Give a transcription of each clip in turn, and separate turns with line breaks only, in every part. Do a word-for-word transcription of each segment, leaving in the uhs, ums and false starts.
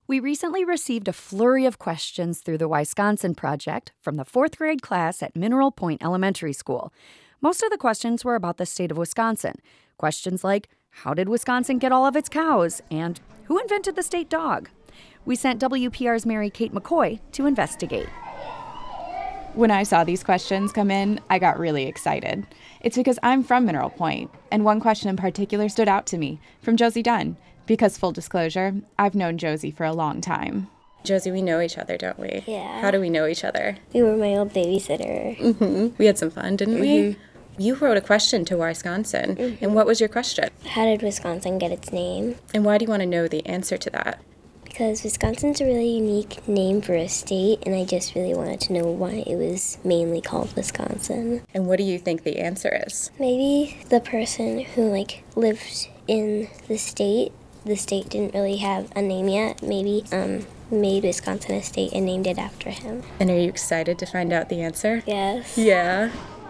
We recently received a flurry of questions through the Wisconsin Project from the fourth grade class at Mineral Point Elementary School. Most of the questions were about the state of Wisconsin. Questions like, how did Wisconsin get all of its cows? And who invented the state dog? We sent W P R's Mary Kate McCoy to investigate.
When I saw these questions come in, I got really excited. It's because I'm from Mineral Point, and one question in particular stood out to me, from Josie Dunn. Because, full disclosure, I've known Josie for a long time.
Josie, we know each other, don't we?
Yeah.
How do we know each other?
You were my old babysitter.
Mm-hmm. We had some fun, didn't
mm-hmm.
we? You wrote a question to Wisconsin, mm-hmm. and what was your question?
How did Wisconsin get its name?
And why do you want to know the answer to that?
Because Wisconsin's a really unique name for a state, and I just really wanted to know why it was mainly called Wisconsin.
And what do you think the answer is?
Maybe the person who, like, lived in the state, the state didn't really have a name yet, maybe um, made Wisconsin a state and named it after him.
And are you excited to find out the answer?
Yes.
Yeah.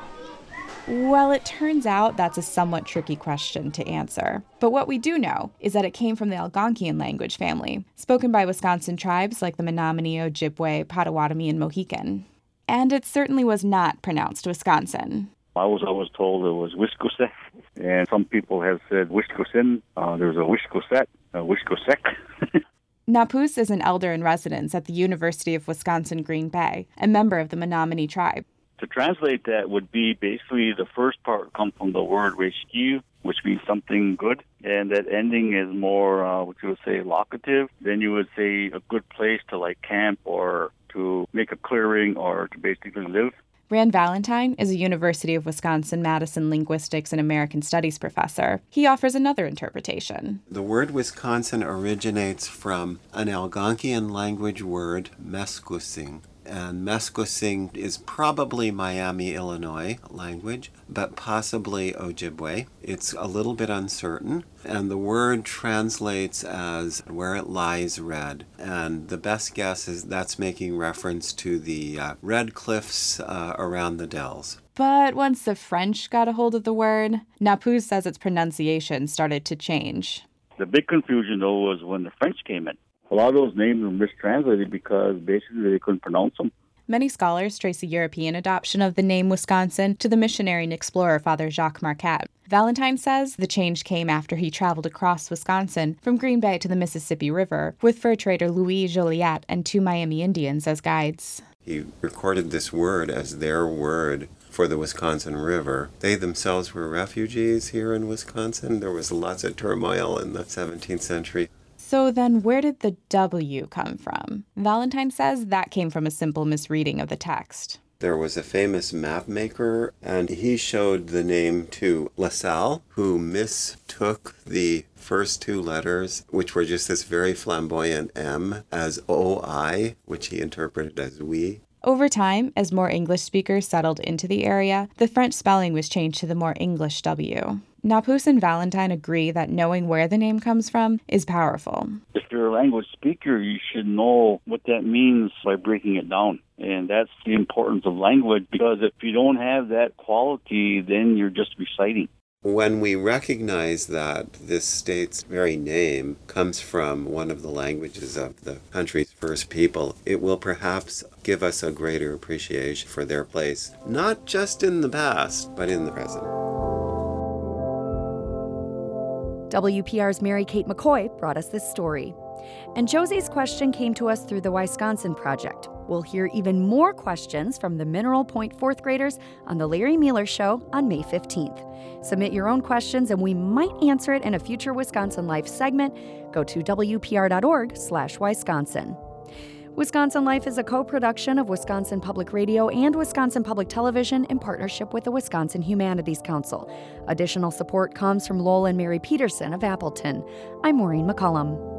Well, it turns out that's a somewhat tricky question to answer. But what we do know is that it came from the Algonquian language family, spoken by Wisconsin tribes like the Menominee, Ojibwe, Potawatomi, and Mohican. And it certainly was not pronounced Wisconsin.
I was always told it was Wiscosek, and some people have said Wiscosin. Uh, there's a Wiscoset, a Wiscosek.
Napus is an elder in residence at the University of Wisconsin-Green Bay, a member of the Menominee tribe.
To translate that would be basically the first part comes from the word rescue, which means something good, and that ending is more, uh, what you would say, locative. Then you would say a good place to like camp or to make a clearing or to basically live.
Rand Valentine is a University of Wisconsin-Madison linguistics and American studies professor. He offers another interpretation.
The word Wisconsin originates from an Algonquian language word, Meskusing. And Meskusing is probably Miami, Illinois language, but possibly Ojibwe. It's a little bit uncertain, and the word translates as where it lies red. And the best guess is that's making reference to the uh, red cliffs uh, around the dells.
But once the French got a hold of the word, Napus says its pronunciation started to change.
The big confusion, though, was when the French came in. A lot of those names were mistranslated because basically they couldn't pronounce them.
Many scholars trace the European adoption of the name Wisconsin to the missionary and explorer Father Jacques Marquette. Valentine says the change came after he traveled across Wisconsin from Green Bay to the Mississippi River with fur trader Louis Joliet and two Miami Indians as guides.
He recorded this word as their word for the Wisconsin River. They themselves were refugees here in Wisconsin. There was lots of turmoil in the seventeenth century.
So then where did the W come from? Valentine says that came from a simple misreading of the text.
There was a famous map maker, and he showed the name to LaSalle, who mistook the first two letters, which were just this very flamboyant M, as O I, which he interpreted as we.
Over time, as more English speakers settled into the area, the French spelling was changed to the more English W. Napus and Valentine agree that knowing where the name comes from is powerful.
If you're a language speaker, you should know what that means by breaking it down. And that's the importance of language, because if you don't have that quality, then you're just reciting.
When we recognize that this state's very name comes from one of the languages of the country's first people, it will perhaps give us a greater appreciation for their place, not just in the past, but in the present.
W P R's Mary Kate McCoy brought us this story. And Josie's question came to us through the Wisconsin Project. We'll hear even more questions from the Mineral Point fourth graders on The Larry Mueller Show on May fifteenth. Submit your own questions and we might answer it in a future Wisconsin Life segment. Go to W P R dot org slash Wisconsin. Wisconsin Life is a co-production of Wisconsin Public Radio and Wisconsin Public Television in partnership with the Wisconsin Humanities Council. Additional support comes from Lowell and Mary Peterson of Appleton. I'm Maureen McCullum.